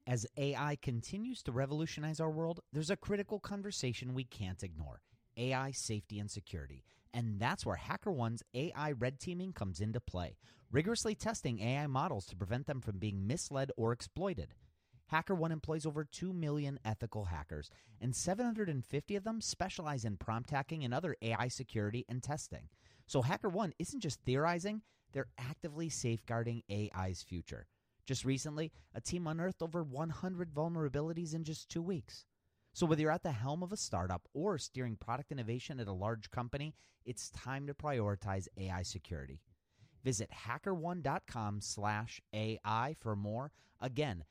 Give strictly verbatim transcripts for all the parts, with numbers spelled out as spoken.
As A I continues to revolutionize our world, there's a critical conversation we can't ignore: A I safety and security. And that's where HackerOne's A I red teaming comes into play, rigorously testing A I models to prevent them from being misled or exploited. HackerOne employs over two million ethical hackers, and seven hundred fifty of them specialize in prompt hacking and other A I security and testing. So HackerOne isn't just theorizing, they're actively safeguarding A I's future. Just recently, a team unearthed over one hundred vulnerabilities in just two weeks. So whether you're at the helm of a startup or steering product innovation at a large company, it's time to prioritize A I security. Visit HackerOne.com slash AI for more. Again,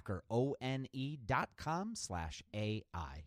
HackerOne.com slash AI.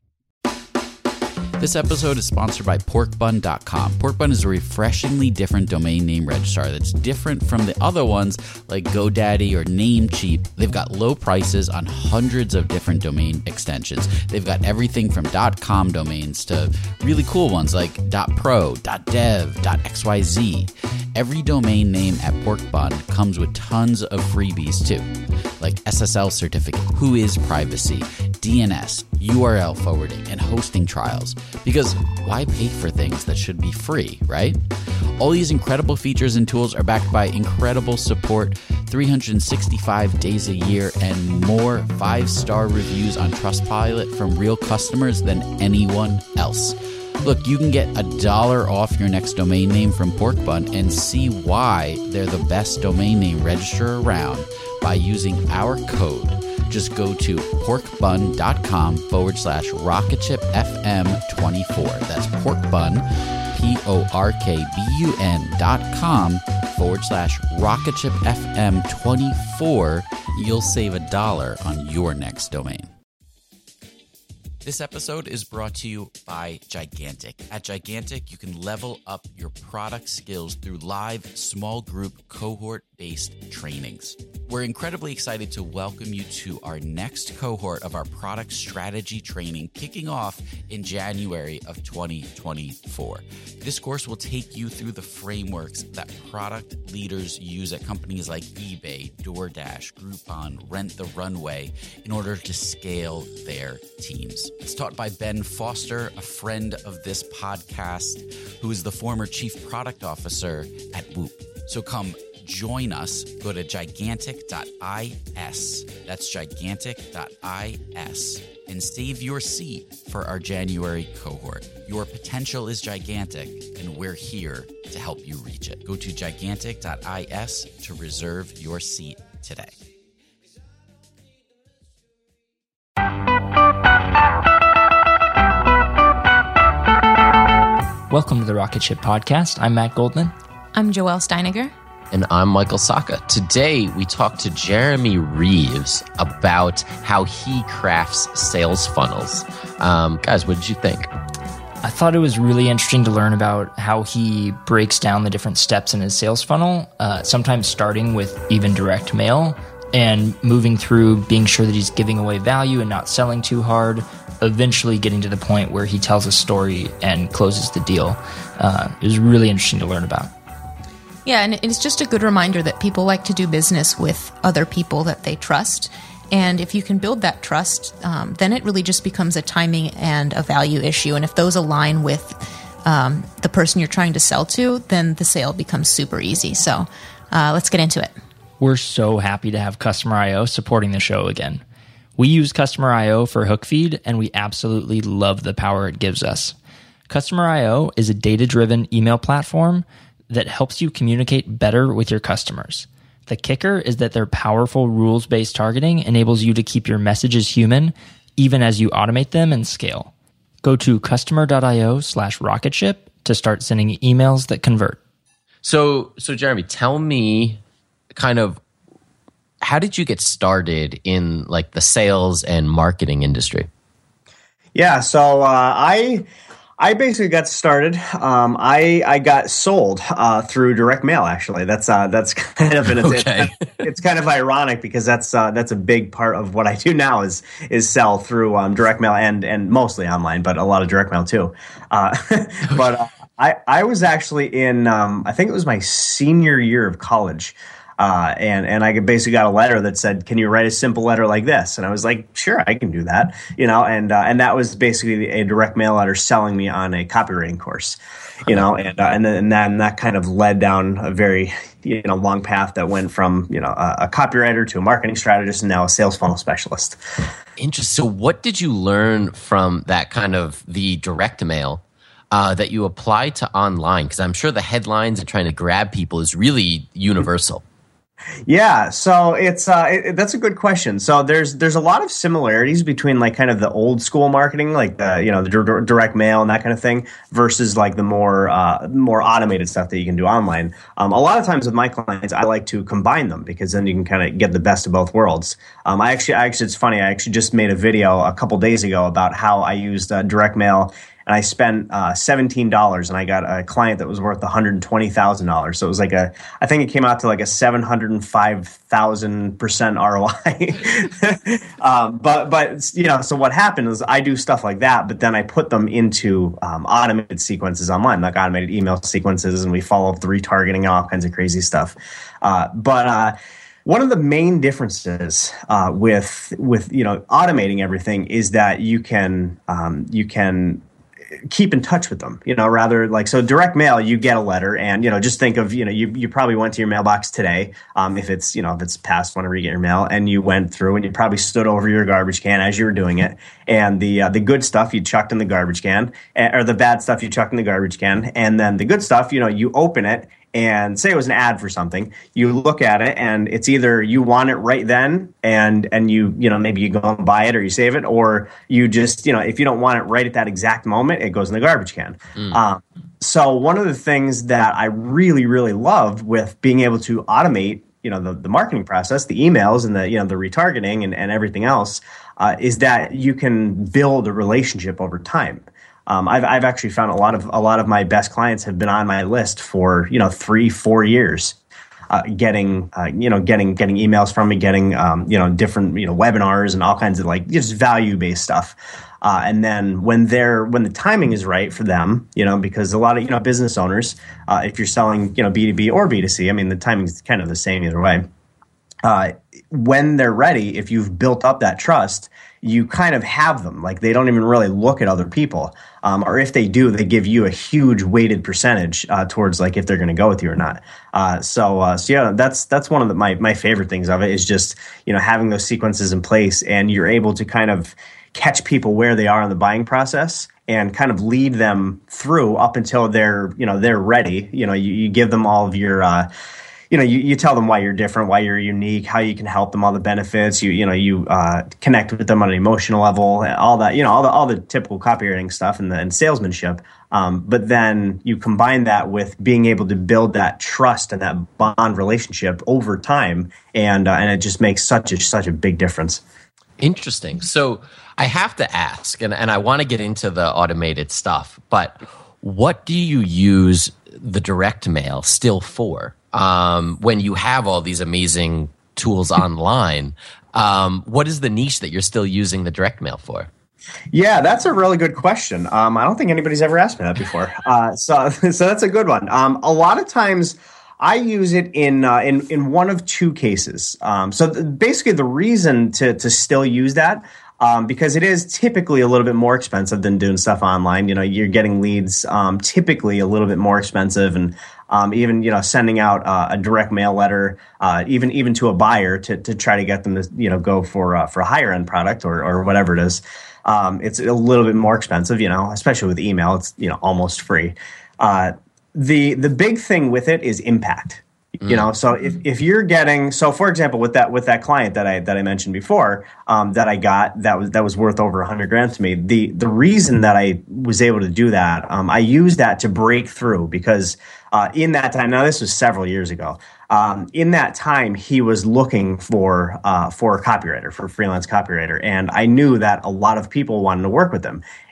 This episode is sponsored by pork bun dot com. Porkbun is a refreshingly different domain name registrar that's different from the other ones like GoDaddy or Namecheap. They've got low prices on hundreds of different domain extensions. They've got everything from .com domains to really cool ones like .pro, .dev, .xyz. Every domain name at Porkbun comes with tons of freebies too, like S S L certificate, WHOIS privacy, D N S, U R L forwarding, and hosting trials. Because why pay for things that should be free, right? All these incredible features and tools are backed by incredible support, three hundred sixty-five days a year, and more five-star reviews on Trustpilot from real customers than anyone else. Look, you can get a dollar off your next domain name from Porkbun and see why they're the best domain name registrar around by using our code. Just go to porkbun.com forward slash rocketshipfm24. That's porkbun, P-O-R-K-B-U-N dot com forward slash rocketshipfm24. You'll save a dollar on your next domain. This episode is brought to you by Gigantic. At Gigantic, you can level up your product skills through live, small group, cohort-based trainings. We're incredibly excited to welcome you to our next cohort of our product strategy training, kicking off in January of twenty twenty-four. This course will take you through the frameworks that product leaders use at companies like eBay, DoorDash, Groupon, Rent the Runway in order to scale their teams. It's taught by Ben Foster, a friend of this podcast, who is the former chief product officer at Whoop. So come join us. Go to gigantic dot is. That's gigantic dot is and save your seat for our January cohort. Your potential is gigantic, and we're here to help you reach it. Go to gigantic dot is to reserve your seat today. Welcome to the Rocket Ship Podcast. I'm Matt Goldman. I'm Joelle Steiniger. And I'm Michael Saka. Today, we talk to Jeremy Reeves about how he crafts sales funnels. Um, guys, what did you think? I thought it was really interesting to learn about how he breaks down the different steps in his sales funnel, uh, sometimes starting with even direct mail and moving through being sure that he's giving away value and not selling too hard, eventually getting to the point where he tells a story and closes the deal. Uh, it was really interesting to learn about. Yeah, and it's just a good reminder that people like to do business with other people that they trust. And if you can build that trust, um, then it really just becomes a timing and a value issue. And if those align with um, the person you're trying to sell to, then the sale becomes super easy. So uh, let's get into it. We're so happy to have Customer I O supporting the show again. We use Customer I O for Hookfeed, and we absolutely love the power it gives us. Customer I O is a data-driven email platform that helps you communicate better with your customers. The kicker is that their powerful rules-based targeting enables you to keep your messages human, even as you automate them and scale. Go to customer.io slash rocketship to start sending emails that convert. So, so Jeremy, tell me kind of, how did you get started in like the sales and marketing industry? Yeah, so uh, I... I basically got started. Um, I I got sold uh, through direct mail. Actually, that's uh, that's kind of an, okay. it's, it's kind of ironic because that's uh, that's a big part of what I do now is is sell through um, direct mail and and mostly online, but a lot of direct mail too. Uh, but uh, I I was actually in um, I think it was my senior year of college. Uh, and, and I basically got a letter that said, can you write a simple letter like this? And I was like, sure, I can do that. You know, and, uh, and that was basically a direct mail letter selling me on a copywriting course, you know, and, uh, and then, and then that kind of led down a very, you know, long path that went from, you know, a, a copywriter to a marketing strategist and now a sales funnel specialist. Interesting. So what did you learn from that kind of the direct mail uh, that you apply to online? Because I'm sure the headlines and trying to grab people is really universal. Yeah, so it's uh, it, that's a good question. So there's there's a lot of similarities between like kind of the old school marketing, like the you know the d- direct mail and that kind of thing, versus like the more uh, more automated stuff that you can do online. Um, a lot of times with my clients, I like to combine them because then you can kind of get the best of both worlds. Um, I actually, I actually, it's funny. I actually just made a video a couple days ago about how I used uh, direct mail. And I spent uh, seventeen dollars, and I got a client that was worth one hundred twenty thousand dollars. So it was like a, I think it came out to like a seven hundred five thousand percent R O I. um, but, but, you know, so what happened is I do stuff like that, but then I put them into um, automated sequences online, like automated email sequences, and we follow up the retargeting and all kinds of crazy stuff. Uh, but, uh, One of the main differences uh, with with you know automating everything is that you can um, you can keep in touch with them, you know, rather like, so direct mail, you get a letter and, you know, just think of, you know, you, you probably went to your mailbox today. Um, if it's, you know, if it's past whenever you get your mail, and you went through and you probably stood over your garbage can as you were doing it. And the, uh, the good stuff you chucked in the garbage can, or the bad stuff you chucked in the garbage can. And then the good stuff, you know, you open it and say it was an ad for something, you look at it and it's either you want it right then and and you you know maybe you go and buy it or you save it, or you just, you know, if you don't want it right at that exact moment, it goes in the garbage can. Mm. Um, so one of the things that I really really loved with being able to automate, you know, the, the marketing process, the emails and the you know the retargeting and, and everything else, uh, is that you can build a relationship over time. Um, I've I've actually found a lot of a lot of my best clients have been on my list for you know three four years, uh, getting uh, you know getting getting emails from me, getting um, you know different you know webinars and all kinds of like just value based stuff, uh, and then when they're when the timing is right for them, you know because a lot of you know business owners, uh, if you're selling you know B two B or B two C, I mean the timing is kind of the same either way. Uh, when they're ready, if you've built up that trust, you kind of have them. Like they don't even really look at other people. Um, or if they do, they give you a huge weighted percentage uh, towards like if they're going to go with you or not. Uh, so, uh, so yeah, that's that's one of the, my my favorite things of it is just you know having those sequences in place, and you're able to kind of catch people where they are in the buying process and kind of lead them through up until they're you know they're ready. You know, you, you give them all of your. Uh, You know, you, you tell them why you're different, why you're unique, how you can help them, all the benefits. You you know, you uh, connect with them on an emotional level, all that. You know, all the all the typical copywriting stuff and the and salesmanship. Um, but then you combine that with being able to build that trust and that bond relationship over time, and uh, and it just makes such a such a big difference. Interesting. So I have to ask, and, and I want to get into the automated stuff, but what do you use the direct mail still for? Um, when you have all these amazing tools online, um, what is the niche that you're still using the direct mail for? Yeah, that's a really good question. Um, I don't think anybody's ever asked me that before. Uh, so, so that's a good one. Um, a lot of times I use it in uh, in in one of two cases. Um, so th- basically, the reason to to still use that. Um, because it is typically a little bit more expensive than doing stuff online. You know, you're getting leads um, typically a little bit more expensive, and um, even you know sending out uh, a direct mail letter, uh, even even to a buyer to to try to get them to you know go for uh, for a higher end product or or whatever it is. Um, it's a little bit more expensive, you know, especially with email. It's you know almost free. Uh, the the big thing with it is impact. You know, so if, if you're getting, so for example, with that with that client that I that I mentioned before, um, that I got that was that was worth over a hundred grand to me. The the reason that I was able to do that, um, I used that to break through because uh, in that time, now this was several years ago. Um, in that time, he was looking for uh, for a copywriter, for a freelance copywriter, and I knew that a lot of people wanted to work with him.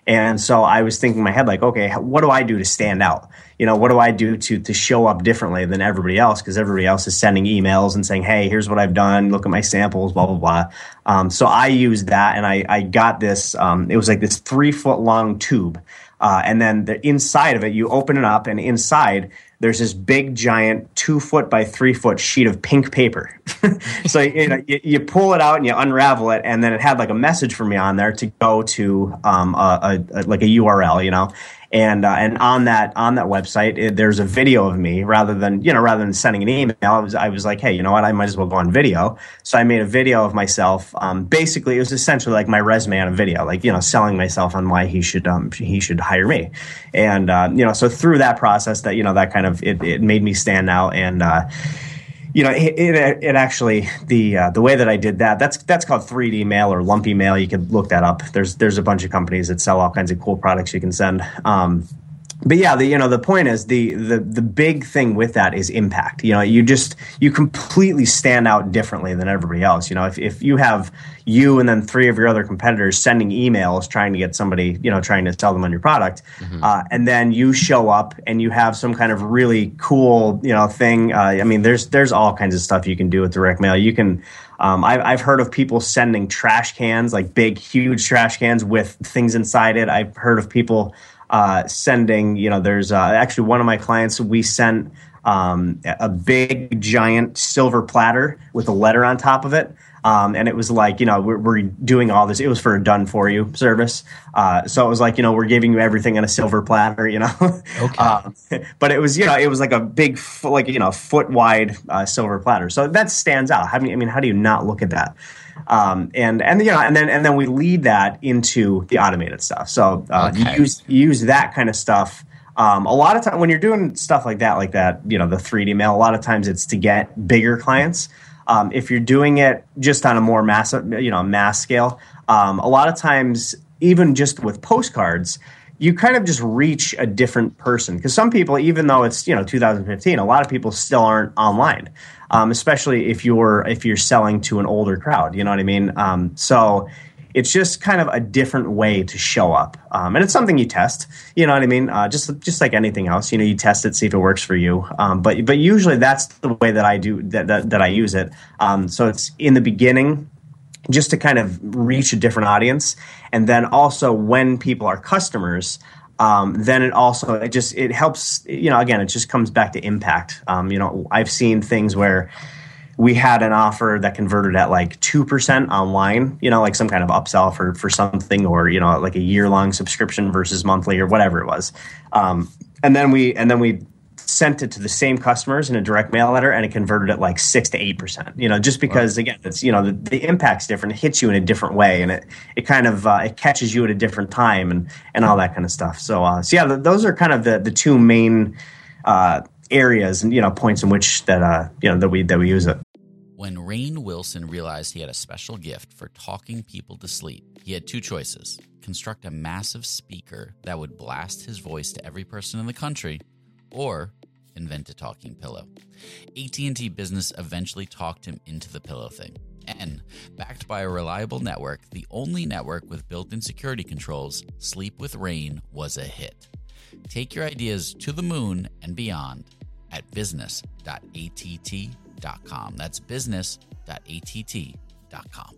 And so I was thinking in my head, like, okay, what do I do to stand out? You know, what do I do to to show up differently than everybody else? Because everybody else is sending emails and saying, hey, here's what I've done. Look at my samples, blah, blah, blah. Um, so I used that, and I, I got this. Um, it was like this three foot long tube. Uh, and then the inside of it, you open it up, and inside there's this big, giant two foot by three foot sheet of pink paper. So you know, you, you pull it out and you unravel it, and then it had like a message for me on there to go to um, a, a, a, like a U R L, you know. And uh, and on that on that website, it, there's a video of me rather than you know rather than sending an email. I was I was like, hey, you know what? I might as well go on video. So I made a video of myself. Um, basically, it was essentially like my resume on a video, like you know, selling myself on why he should um he should hire me. And uh, you know, so through that process, that you know that kind of it, it made me stand out. And uh, you know, it, it, it actually the uh, the way that I did that that's that's called three D mail or lumpy mail. You can look that up. There's there's a bunch of companies that sell all kinds of cool products you can send. Um, but yeah, the you know the point is the the the big thing with that is impact. You know, you just you completely stand out differently than everybody else. You know, if if you have you and then three of your other competitors sending emails trying to get somebody, you know, trying to sell them on your product, mm-hmm. uh, and then you show up and you have some kind of really cool, you know, thing. Uh, I mean, there's there's all kinds of stuff you can do with direct mail. You can, um, I've, I've heard of people sending trash cans, like big, huge trash cans with things inside it. I've heard of people uh, sending, you know, there's uh, actually one of my clients, we sent um, a big, giant silver platter with a letter on top of it. Um, and it was like, you know, we're, we're doing all this. It was for a done for you service. Uh, so it was like, you know, we're giving you everything on a silver platter, you know. Okay. um, but it was, you know, it was like a big, like, you know, foot wide uh, silver platter. So that stands out. How do you, I mean, how do you not look at that? Um, and, and, you know, and then, and then we lead that into the automated stuff. So uh, okay. you use, you use that kind of stuff. Um, a lot of time when you're doing stuff like that, like that, you know, the three D mail, a lot of times it's to get bigger clients. Um, if you're doing it just on a more massive, you know, mass scale, um, a lot of times, even just with postcards, you kind of just reach a different person. Because some people, even though it's, you know, two thousand fifteen, a lot of people still aren't online, um, especially if you're if you're selling to an older crowd. You know what I mean? Um, so it's just kind of a different way to show up. Um, and it's something you test, you know what I mean? Uh, just just like anything else, you know, you test it, see if it works for you. Um, but but usually that's the way that I do, that that, that I use it. Um, so it's in the beginning, just to kind of reach a different audience. And then also when people are customers, um, then it also, it just, it helps, you know, again, it just comes back to impact. Um, you know, I've seen things where we had an offer that converted at like two percent online, you know, like some kind of upsell for, for something, or, you know, like a year long subscription versus monthly or whatever it was. Um, and then we, and then we sent it to the same customers in a direct mail letter, and it converted at like six to eight percent, you know, just because, again, it's, you know, the, the impact's different. It hits you in a different way, and it, it kind of, uh, it catches you at a different time, and, and all that kind of stuff. So, uh, so yeah, th- those are kind of the, the two main, uh, areas and, you know, points in which that, uh, you know, that we, that we use it. When Rainn Wilson realized he had a special gift for talking people to sleep, he had two choices: construct a massive speaker that would blast his voice to every person in the country, or invent a talking pillow. A T and T Business eventually talked him into the pillow thing. And backed by a reliable network, the only network with built-in security controls, Sleep with Rainn was a hit. Take your ideas to the moon and beyond at business dot a t t dot com. That's business dot a t t dot com.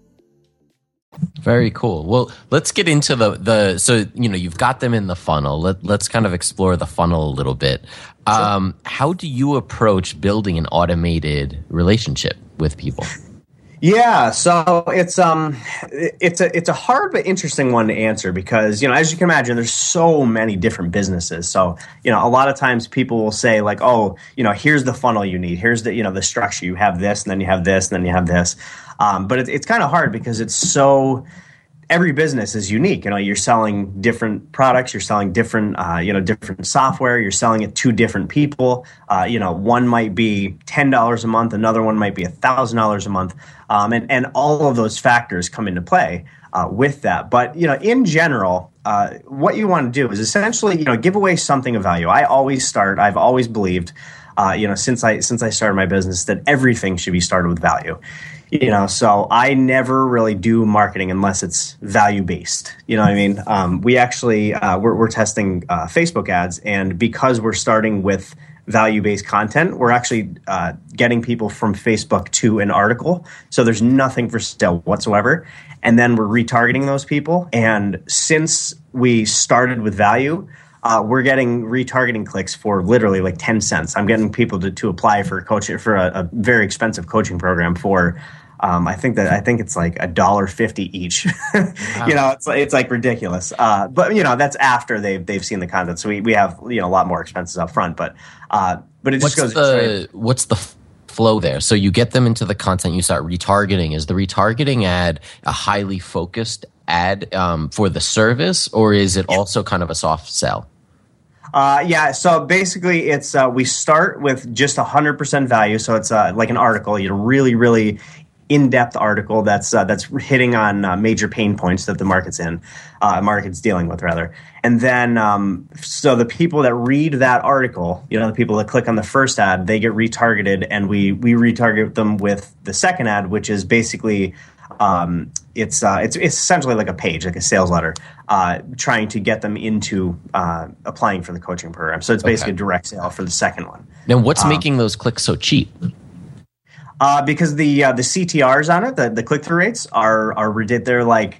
Very cool. Well, let's get into the, the so, you know, you've got them in the funnel. Let, let's kind of explore the funnel a little bit. Um, sure. How do you approach building an automated relationship with people? Yeah, so it's um it's a it's a hard but interesting one to answer, because, you know, as you can imagine, there's so many different businesses. So, you know, a lot of times people will say like, oh, you know, here's the funnel you need. Here's the, you know, the structure. You have this, and then you have this, and then you have this. Um, but it, it's kind of hard because it's so, every business is unique. You know, you're selling different products, you're selling different, uh, you know, different software, you're selling it to different people. Uh, you know, one might be ten dollars a month, another one might be one thousand dollars a month. Um, and, and all of those factors come into play uh, with that. But, you know, in general, uh, what you want to do is essentially, you know, give away something of value. I always start, I've always believed, uh, you know, since I, since I started my business, that everything should be started with value. You know, so I never really do marketing unless it's value based. You know what I mean? Um, we actually uh, we're, we're testing uh, Facebook ads, and because we're starting with value based content, we're actually uh, getting people from Facebook to an article. So there's nothing for sale whatsoever, and then we're retargeting those people. And since we started with value, Uh, we're getting retargeting clicks for literally like ten cents. I'm getting people to, to apply for coaching for a, a very expensive coaching program for, um, I think that I think it's like a dollar fifty each. Wow. You know, it's it's like ridiculous. Uh, but you know, that's after they've they've seen the content. So we, we have you know a lot more expenses up front. But uh, but it just what's goes. The, what's the flow there? So you get them into the content, you start retargeting. Is the retargeting ad a highly focused ad um, for the service, or is it also kind of a soft sell? Uh, yeah, so basically it's uh, we start with just one hundred percent value. So it's uh, like an article, you know, really, really in-depth article that's uh, that's hitting on uh, major pain points that the market's in, uh, market's dealing with, rather. And then um, so the people that read that article, you know, the people that click on the first ad, they get retargeted, and we we retarget them with the second ad, which is basically um, it's uh, it's it's essentially like a page, like a sales letter, uh, trying to get them into uh, applying for the coaching program. So it's basically okay. a direct sale for the second one. Now, what's um, making those clicks so cheap? Uh, because the uh, the C T Rs on it, the, the click through rates are are ridiculous. They're like,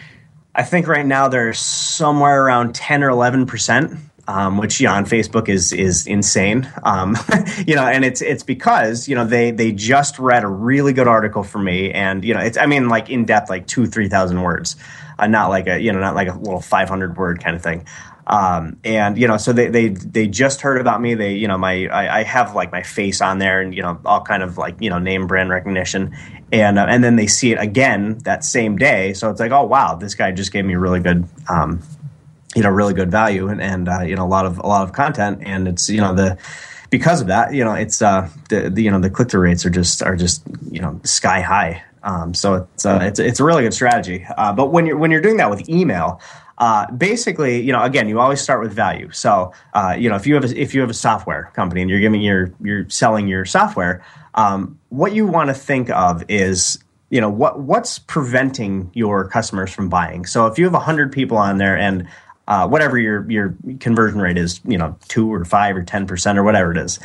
I think right now they're somewhere around ten or eleven percent. Um, which yeah, on Facebook is is insane, um, you know, and it's it's because you know they they just read a really good article for me, and you know it's I mean like in depth, like two three thousand words, uh, not like a you know not like a little five hundred word kind of thing, um, and you know so they they they just heard about me. They you know my I, I have like my face on there, and you know all kind of like you know name brand recognition, and uh, and then they see it again that same day, so it's like, oh wow, this guy just gave me really good. Um, you know, really good value and, and uh, you know, a lot of, a lot of content. And it's, you know, the, because of that, you know, it's, uh, the, the you know, the click-through rates are just, are just, you know, sky high. Um, so it's, uh, it's, it's a really good strategy. Uh, but when you're, when you're doing that with email, uh, basically, you know, again, you always start with value. So, uh, you know, if you have a, if you have a software company and you're giving your, you're selling your software, um, what you want to think of is, you know, what, what's preventing your customers from buying? So if you have a hundred people on there and, Uh, whatever your your conversion rate is, you know, two or five or ten percent or whatever it is,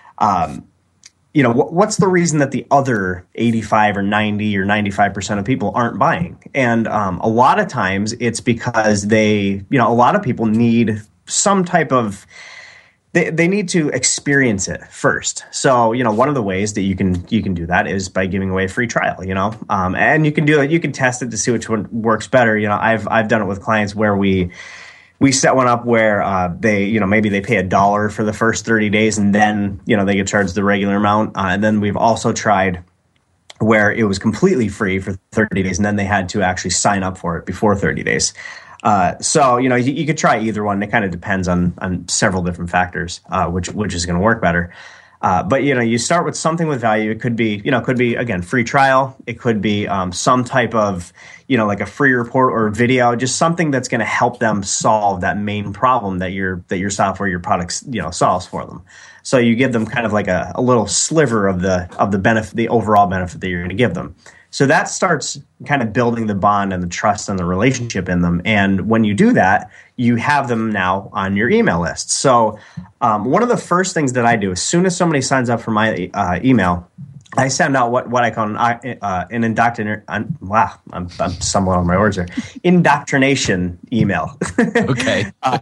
um, you know, wh- what's the reason that the other eighty-five or ninety or ninety-five percent of people aren't buying? And um, a lot of times it's because they, you know, a lot of people need some type of, they they need to experience it first. So, you know, one of the ways that you can you can do that is by giving away a free trial, you know, um, and you can do it. You can test it to see which one works better. You know, I've I've done it with clients where we. We set one up where uh, they, you know, maybe they pay a dollar for the first thirty days and then, you know, they get charged the regular amount. Uh, and then we've also tried where it was completely free for thirty days and then they had to actually sign up for it before thirty days. Uh, so, you know, you, you could try either one. It kind of depends on on several different factors, uh, which which is going to work better. Uh, but, you know, you start with something with value. It could be, you know, it could be, again, free trial. It could be um, some type of, you know, like a free report or a video, just something that's going to help them solve that main problem that your that your software, your products, you know, solves for them. So you give them kind of like a, a little sliver of the of the benefit, the overall benefit that you're going to give them. So that starts kind of building the bond and the trust and the relationship in them. And when you do that, you have them now on your email list. So um, one of the first things that I do, as soon as somebody signs up for my uh, email, I send out what, what I call an, uh, an indoctrination. Wow, I'm, I'm stumbling on my words here. Indoctrination email. Okay. uh,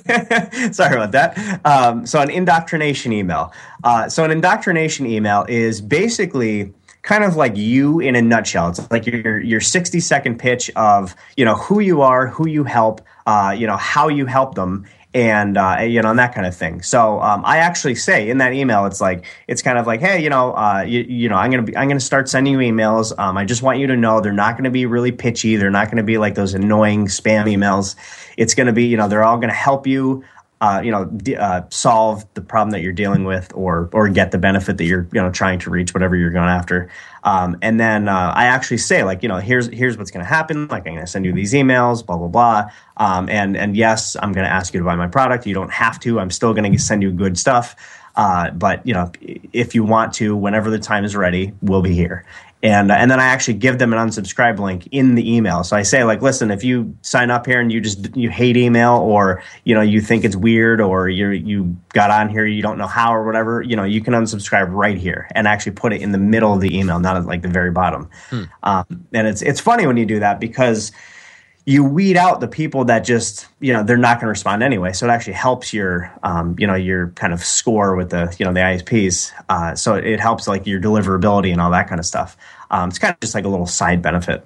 sorry about that. Um, so an indoctrination email. Uh, so an indoctrination email is basically kind of like you in a nutshell. It's like your your sixty second pitch of, you know, who you are, who you help, uh, you know, how you help them, and uh, you know, and that kind of thing. So um, I actually say in that email, it's like it's kind of like, hey, you know, uh, you, you know, I'm gonna be I'm gonna start sending you emails. Um, I just want you to know they're not going to be really pitchy. They're not going to be like those annoying spam emails. It's going to be, you know, they're all going to help you. Uh, you know, d- uh, solve the problem that you're dealing with, or or get the benefit that you're, you know, trying to reach, whatever you're going after. Um, and then uh, I actually say, like, you know, here's here's what's going to happen. Like, I'm going to send you these emails, blah blah blah. Um, and and yes, I'm going to ask you to buy my product. You don't have to. I'm still going to send you good stuff. Uh, but you know, if you want to, whenever the time is ready, we'll be here. And, uh, and then I actually give them an unsubscribe link in the email. So I say, like, listen, if you sign up here and you just you hate email, or you know you think it's weird, or you you got on here, you don't know how or whatever, you know, you can unsubscribe right here and actually put it in the middle of the email, not at like the very bottom. Hmm. Um, and it's it's funny when you do that, because you weed out the people that just, you know, they're not going to respond anyway. So it actually helps your, um, you know, your kind of score with the, you know, the I S Ps. Uh, so it helps like your deliverability and all that kind of stuff. Um, it's kind of just like a little side benefit.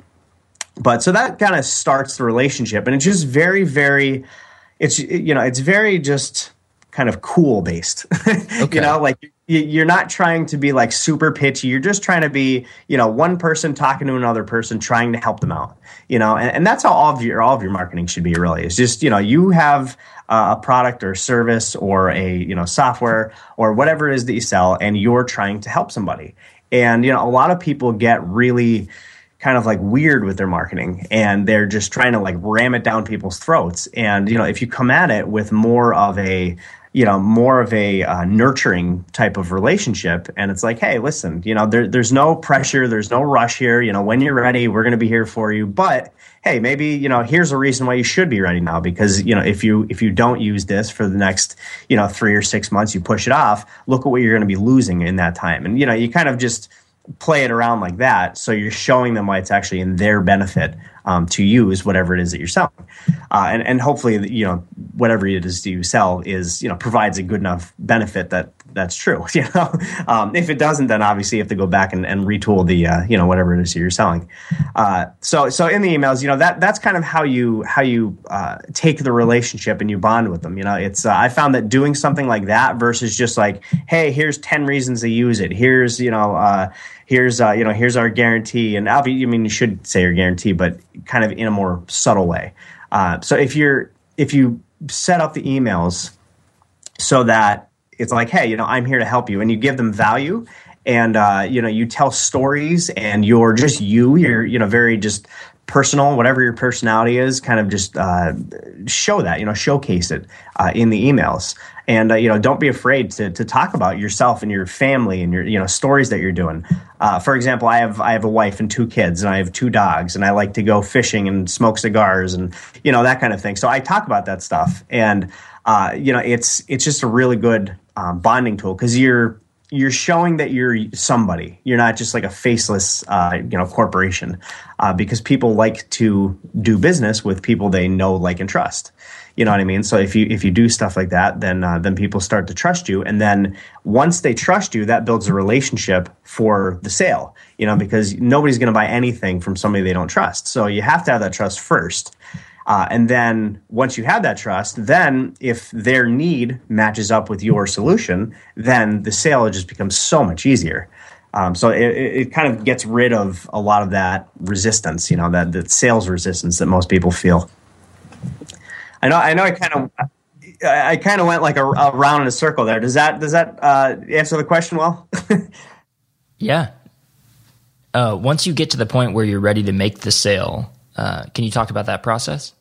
But so that kind of starts the relationship, and it's just very, very, it's, you know, it's very just kind of cool based, okay. You know, like you're not trying to be like super pitchy. You're just trying to be, you know, one person talking to another person, trying to help them out, you know, and, and that's how all of your, all of your marketing should be, really. It's just, you know, you have uh, a product or service or a, you know, software or whatever it is that you sell, and you're trying to help somebody. And, you know, a lot of people get really kind of like weird with their marketing, and they're just trying to like ram it down people's throats. And, you know, if you come at it with more of a, you know, more of a uh, nurturing type of relationship, and it's like, hey, listen, you know, there, there's no pressure, there's no rush here. You know, when you're ready, we're going to be here for you. But hey, maybe, you know, here's a reason why you should be ready now, because, you know, if you if you don't use this for the next, you know, three or six months, you push it off, look at what you're going to be losing in that time. And, you know, you kind of just play it around like that. So you're showing them why it's actually in their benefit um, to use whatever it is that you're selling. Uh, and, and hopefully, you know, whatever it is that you sell is, you know, provides a good enough benefit that that's true. You know, um, if it doesn't, then obviously you have to go back and, and retool the, uh, you know, whatever it is that you're selling. Uh, so, so in the emails, you know, that that's kind of how you, how you uh, take the relationship and you bond with them. You know, it's, uh, I found that doing something like that versus just like, hey, here's ten reasons to use it. Here's, you know, uh, here's, uh, you know, here's our guarantee. And I mean, you should say your guarantee, but kind of in a more subtle way. Uh, so if you're, if you set up the emails so that it's like, hey, you know, I'm here to help you, and you give them value, and, uh, you know, you tell stories, and you're just you, you're, you know, very just personal, whatever your personality is, kind of just uh, show that, you know, showcase it uh, in the emails. And, uh, you know, don't be afraid to to talk about yourself and your family and your, you know, stories that you're doing. Uh, for example, I have I have a wife and two kids, and I have two dogs, and I like to go fishing and smoke cigars and, you know, that kind of thing. So I talk about that stuff. And, uh, you know, it's it's just a really good um, bonding tool, because you're you're showing that you're somebody. You're not just like a faceless, uh, you know, corporation, uh, because people like to do business with people they know, like, and trust. You know what I mean? So if you if you do stuff like that, then uh, then people start to trust you, and then once they trust you, that builds a relationship for the sale. You know, because nobody's going to buy anything from somebody they don't trust. So you have to have that trust first, uh, and then once you have that trust, then if their need matches up with your solution, then the sale just becomes so much easier. Um, so it, it kind of gets rid of a lot of that resistance. You know, that that sales resistance that most people feel. I know. I know. I kind of, I kind of went like a, a round in a circle there. Does that does that uh, answer the question well? Yeah. Uh, once you get to the point where you're ready to make the sale, uh, can you talk about that process?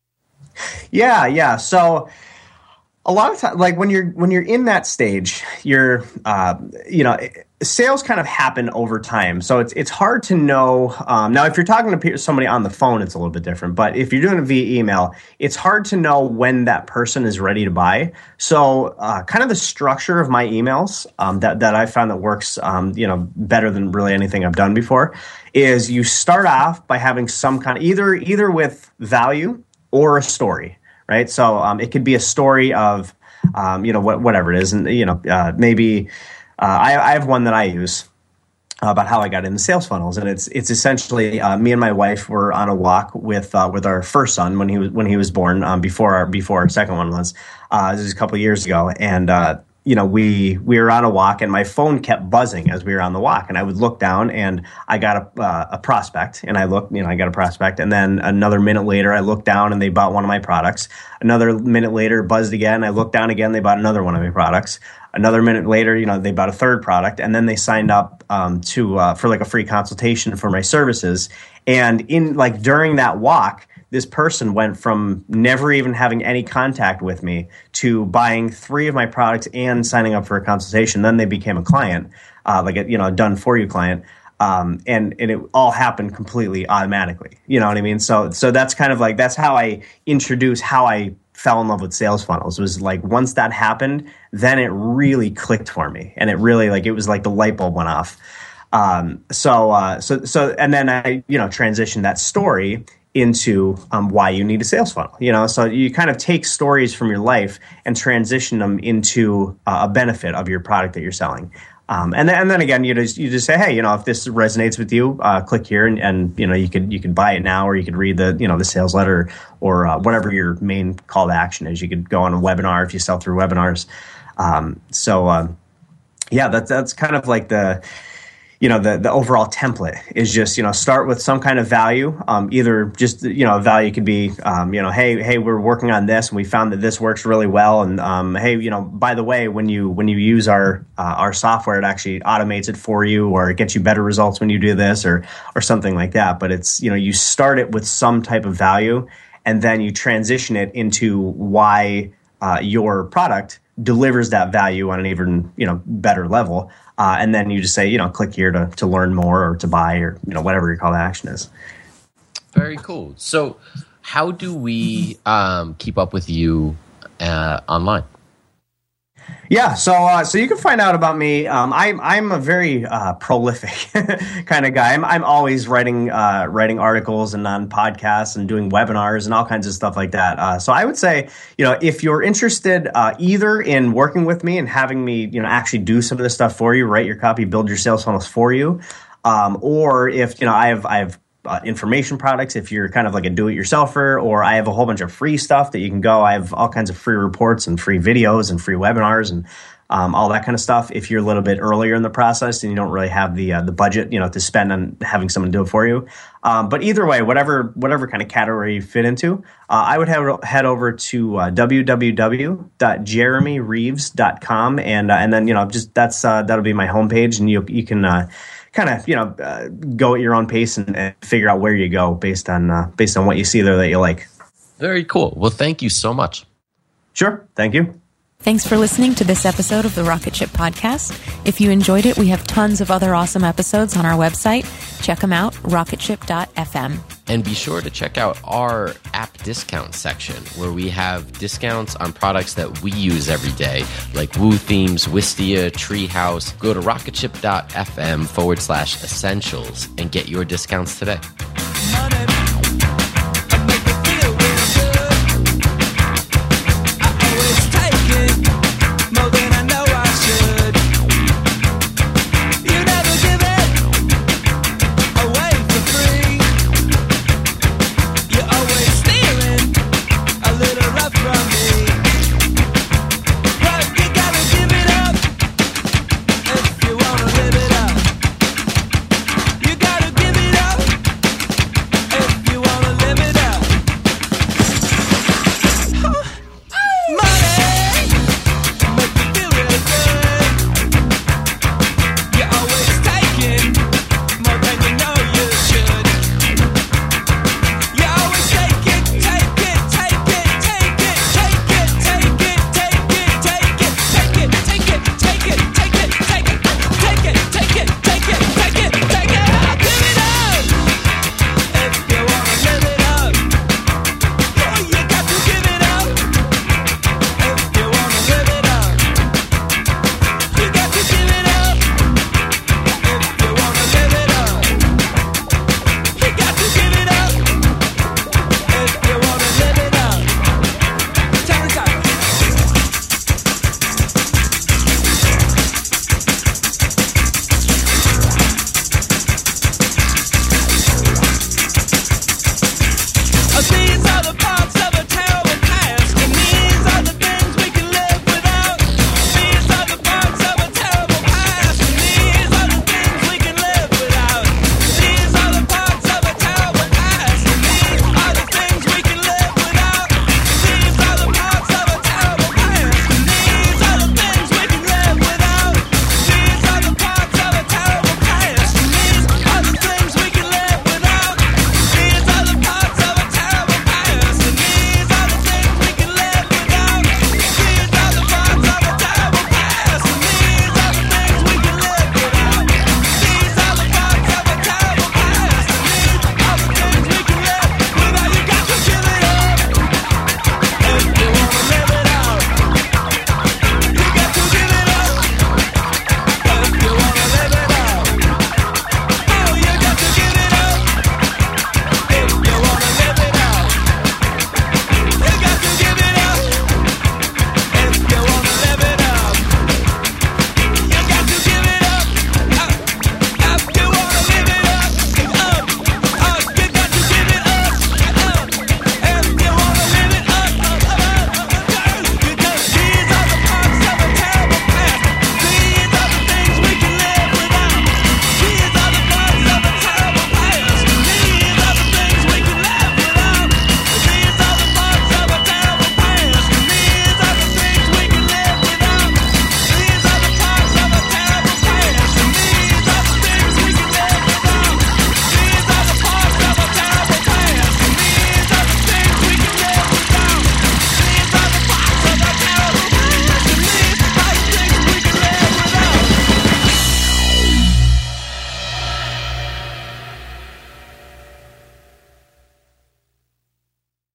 Yeah, yeah. So a lot of times, like when you're when you're in that stage, you're, uh, you know, sales kind of happen over time. So it's it's hard to know. Um, now, if you're talking to somebody on the phone, it's a little bit different. But if you're doing it via email, it's hard to know when that person is ready to buy. So uh, kind of the structure of my emails um, that, that I found that works, um, you know, better than really anything I've done before is you start off by having some kind of either either with value or a story. Right. So um, it could be a story of, um, you know, what, whatever it is. And, you know, uh, maybe uh, I, I have one that I use about how I got into sales funnels. And it's it's essentially uh, me and my wife were on a walk with uh, with our first son when he was when he was born um, before our before our second one was. Uh, this was a couple of years ago. And, uh, you know, we we were on a walk, and my phone kept buzzing as we were on the walk. And I would look down, and I got a, uh, a prospect, and I looked, you know, I got a prospect. And then another minute later, I looked down, and they bought one of my products. Another minute later, buzzed again. I looked down again, they bought another one of my products. Another minute later, you know, they bought a third product, and then they signed up um, to uh, for like a free consultation for my services. And in like during that walk, this person went from never even having any contact with me to buying three of my products and signing up for a consultation. Then they became a client, uh, like a, you know, a done for you client. Um, and, and it all happened completely automatically. You know what I mean? So, so that's kind of like, that's how I introduce how I fell in love with sales funnels. Was like, once that happened, then it really clicked for me. And it really like, it was like the light bulb went off. Um, so, uh, so, so, and then I, you know, transitioned that story into um, why you need a sales funnel. You know, so you kind of take stories from your life and transition them into uh, a benefit of your product that you're selling. Um, and then, and then again, you just you just say, hey, you know, if this resonates with you, uh, click here, and, and you know, you could you could buy it now, or you could read the you know the sales letter, or uh, whatever your main call to action is. You could go on a webinar if you sell through webinars. Um, so um, yeah, that's that's kind of like the. You know, the, the overall template is just, you know, start with some kind of value. Um, either just, you know, a value could be, um, you know, hey, hey, we're working on this and we found that this works really well. And, um, hey, you know, by the way, when you, when you use our, uh, our software, it actually automates it for you, or it gets you better results when you do this, or, or something like that. But it's, you know, you start it with some type of value, and then you transition it into why, uh, your product delivers that value on an even, you know, better level. Uh, and then you just say, you know, click here to, to learn more, or to buy, or, you know, whatever your call to action is. Very cool. So how do we um, keep up with you uh, online? Yeah, so uh, so you can find out about me. Um, I'm I'm a very uh, prolific kind of guy. I'm I'm always writing uh, writing articles and on podcasts and doing webinars and all kinds of stuff like that. Uh, so I would say, you know, if you're interested uh, either in working with me and having me, you know, actually do some of this stuff for you, write your copy, build your sales funnels for you, um, or if you know I have I have Uh, information products, if you're kind of like a do-it-yourselfer, or I have a whole bunch of free stuff that you can go. I have all kinds of free reports and free videos and free webinars and um, all that kind of stuff. If you're a little bit earlier in the process and you don't really have the uh, the budget, you know, to spend on having someone do it for you. Um, but either way, whatever whatever kind of category you fit into, uh, I would have, head over to uh, w w w dot jeremy reeves dot com, and uh, and then you know just that's uh, that'll be my homepage, and you you can. Uh, kind of, you know, uh, go at your own pace and, and figure out where you go based on uh, based on what you see there that you like. Very cool. Well, thank you so much. Sure. Thank you. Thanks for listening to this episode of the Rocket Ship Podcast. If you enjoyed it, we have tons of other awesome episodes on our website. Check them out, rocket ship dot f m. And be sure to check out our app discount section, where we have discounts on products that we use every day, like Woo Themes, Wistia, Treehouse. Go to rocket ship dot f m forward slash essentials and get your discounts today.